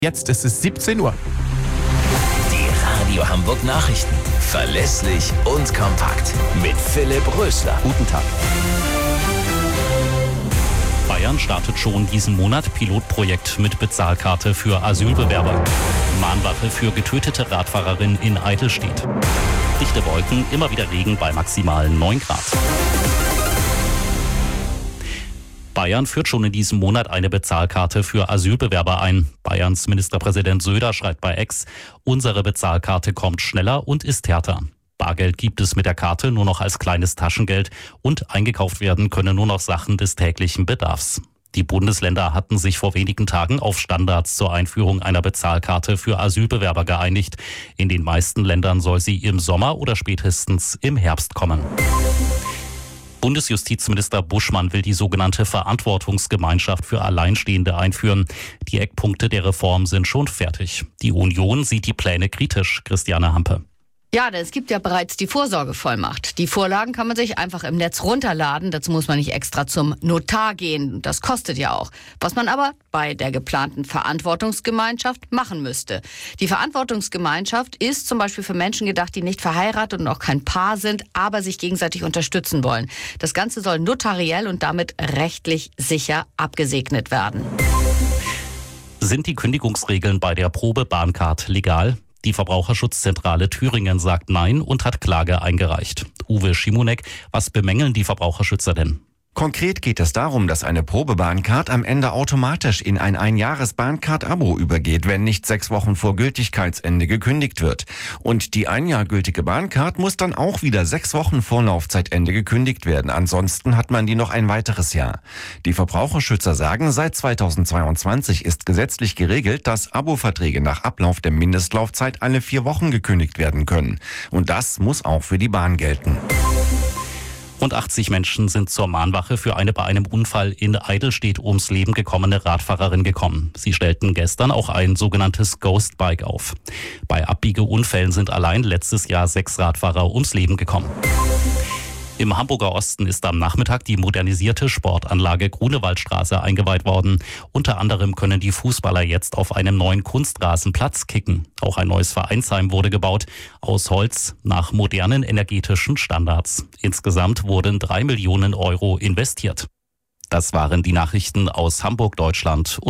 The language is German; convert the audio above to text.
Jetzt ist es 17 Uhr. Die Radio Hamburg Nachrichten. Verlässlich und kompakt. Mit Philipp Rösler. Guten Tag. Bayern startet schon diesen Monat Pilotprojekt mit Bezahlkarte für Asylbewerber. Mahnwache für getötete Radfahrerin in Eidelstedt. Dichte Wolken, immer wieder Regen bei maximal 9 Grad. Bayern führt schon in diesem Monat eine Bezahlkarte für Asylbewerber ein. Bayerns Ministerpräsident Söder schreibt bei X: Unsere Bezahlkarte kommt schneller und ist härter. Bargeld gibt es mit der Karte nur noch als kleines Taschengeld und eingekauft werden können nur noch Sachen des täglichen Bedarfs. Die Bundesländer hatten sich vor wenigen Tagen auf Standards zur Einführung einer Bezahlkarte für Asylbewerber geeinigt. In den meisten Ländern soll sie im Sommer oder spätestens im Herbst kommen. Bundesjustizminister Buschmann will die sogenannte Verantwortungsgemeinschaft für Alleinstehende einführen. Die Eckpunkte der Reform sind schon fertig. Die Union sieht die Pläne kritisch. Christiane Hampe. Ja, denn es gibt ja bereits die Vorsorgevollmacht. Die Vorlagen kann man sich einfach im Netz runterladen. Dazu muss man nicht extra zum Notar gehen. Das kostet ja auch. Was man aber bei der geplanten Verantwortungsgemeinschaft machen müsste. Die Verantwortungsgemeinschaft ist zum Beispiel für Menschen gedacht, die nicht verheiratet und auch kein Paar sind, aber sich gegenseitig unterstützen wollen. Das Ganze soll notariell und damit rechtlich sicher abgesegnet werden. Sind die Kündigungsregeln bei der Probe-Bahncard legal? Die Verbraucherschutzzentrale Thüringen sagt Nein und hat Klage eingereicht. Uwe Schimonek, was bemängeln die Verbraucherschützer denn? Konkret geht es darum, dass eine Probebahncard am Ende automatisch in ein Einjahres-Bahncard-Abo übergeht, wenn nicht 6 Wochen vor Gültigkeitsende gekündigt wird. Und die 1 Jahr gültige Bahncard muss dann auch wieder 6 Wochen vor Laufzeitende gekündigt werden. Ansonsten hat man die noch ein weiteres Jahr. Die Verbraucherschützer sagen, seit 2022 ist gesetzlich geregelt, dass Abo-Verträge nach Ablauf der Mindestlaufzeit alle 4 Wochen gekündigt werden können. Und das muss auch für die Bahn gelten. Rund 80 Menschen sind zur Mahnwache für eine bei einem Unfall in Eidelstedt ums Leben gekommene Radfahrerin gekommen. Sie stellten gestern auch ein sogenanntes Ghostbike auf. Bei Abbiegeunfällen sind allein letztes Jahr 6 Radfahrer ums Leben gekommen. Im Hamburger Osten ist am Nachmittag die modernisierte Sportanlage Grunewaldstraße eingeweiht worden. Unter anderem können die Fußballer jetzt auf einem neuen Kunstrasenplatz kicken. Auch ein neues Vereinsheim wurde gebaut, aus Holz, nach modernen energetischen Standards. Insgesamt wurden 3 Millionen Euro investiert. Das waren die Nachrichten aus Hamburg, Deutschland und